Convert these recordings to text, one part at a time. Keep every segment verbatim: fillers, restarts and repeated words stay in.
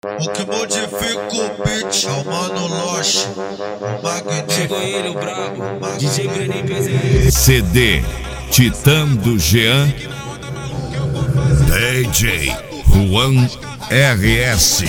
O que modifica o beat é o Mano Loche, o magnífico. Chegou ele, o brabo, D J Breninho P Z. C D Titã do Jean, D J Juan R S.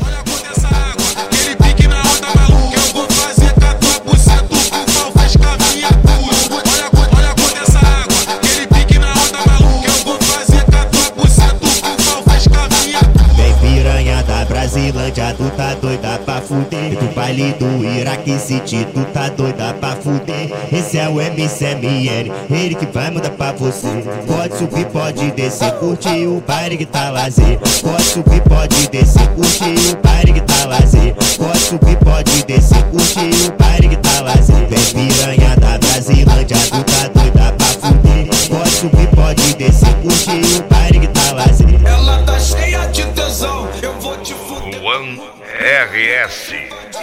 Brasilândia, tu tá doida pra fuder. Do baile do Iraque City, tu tá doida pra fuder. Esse é o M C M N, ele que vai mandar pra você. Pode subir, pode descer, curte o baile que tá lazer. Pode subir, pode descer, curte o baile que tá lazer. Pode subir, pode descer, curte o baile que tá lazer. Vem piranha da Brasilândia, tu tá doida pra fuder. Pode subir, pode descer, curte o baile que tá lazer. Ela tá cheia de tesão, eu vou te fuder. Juan R S.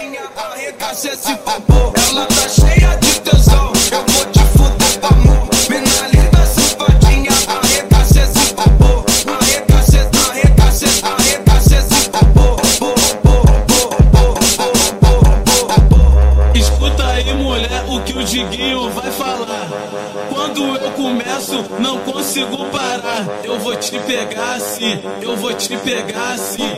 Ela tá cheia de tesão, eu vou te fuder pra amor. Mina linda, safadinha, arregaça esse popô. Arregaça, arregaça, arregaça esse popô. Escuta aí, mulher, o que o Diguinho vai falar. Quando eu começo, não consigo parar. Eu vou te pegar assim, eu vou te pegar assim.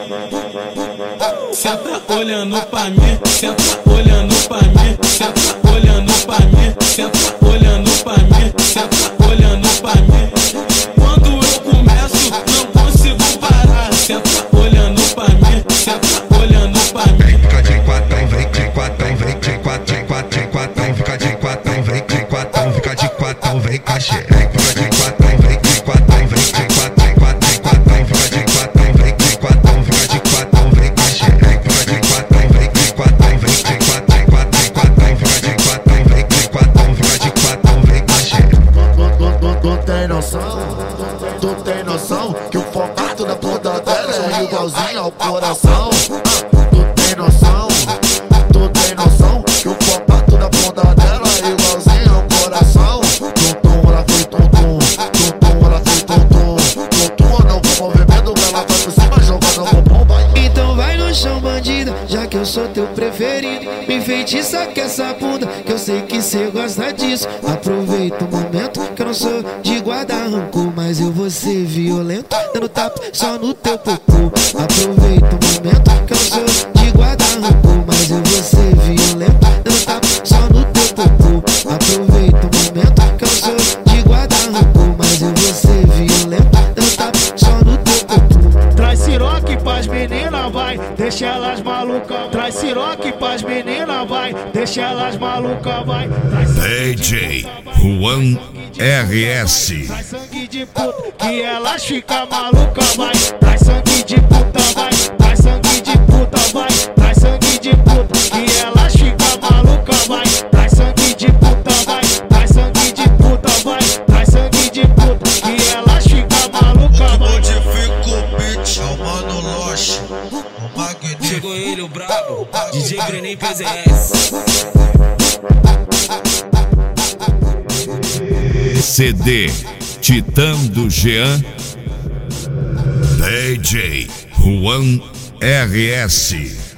Senta olhando pra mim, senta olhando pra mim, senta olhando pra mim, senta olhando pra mim, senta olhando pra mim. Quando eu começo, não consigo parar. Senta olhando pra mim, senta olhando pra mim. Fica de quatro, vem de quatro, vem de quatro, de quatro, de quatro, fica de quatro, vem de quatro, fica de quatro, vem cachê. Fica de quatro, vem de quatro, vem de quatro, de quatro, de quatro, fica de quatro, vem de quatro, fica de quatro, vem cachê. Fica de quatro, vem de quatro, vem de quatro, de quatro, de quatro, fica de quatro, vem de quatro, fica de quatro, vem cachê. Tu tem noção, tu tem noção que o formato da bunda dela é igualzinho ao coração. Tu tem noção, tu tem noção que o formato da bunda dela é igualzinho ao coração. Tum-tum, ela foi tum-tum, tum-tum, ela foi tum-tum, tum-tum, não vou movimento, ela vai por cima jogando o bumbum, vai. Então vai no chão, bandida, já que eu sou teu preferido. Me enfeitiça com essa bunda, que eu sei que cê gosta disso. Aproveita o momento, que eu não sou de guardar rancor, mas eu vou ser violento, dando tapa só no teu popô. Aproveita o momento, que eu não sou de guardar rancor, mas eu vou ser violento, dando tapa só no teu popô. Aproveita o momento, que eu não sou de guardar rancor, mas eu vou ser violento, dando tapa só no teu popô. Traz siroque pras meninas, vai, deixa elas malucas. Traz siroque pras meninas, vai, deixa elas malucas, vai. D J Juan R S. Traz sangue de puta, que elas ficam malucas, vai. Traz sangue de puta, vai. Traz sangue de puta, vai. Traz sangue de puta, que elas ficam malucas, vai. Traz sangue de puta, vai. Traz sangue de puta, vai. Traz sangue de puta, que elas ficam malucas, vai. Modifica o beat é o Mano Loche, o magnífico. Chegou ele, o brabo, D J Breninho P Z S. C D Titã do Jean, D J Juan R S.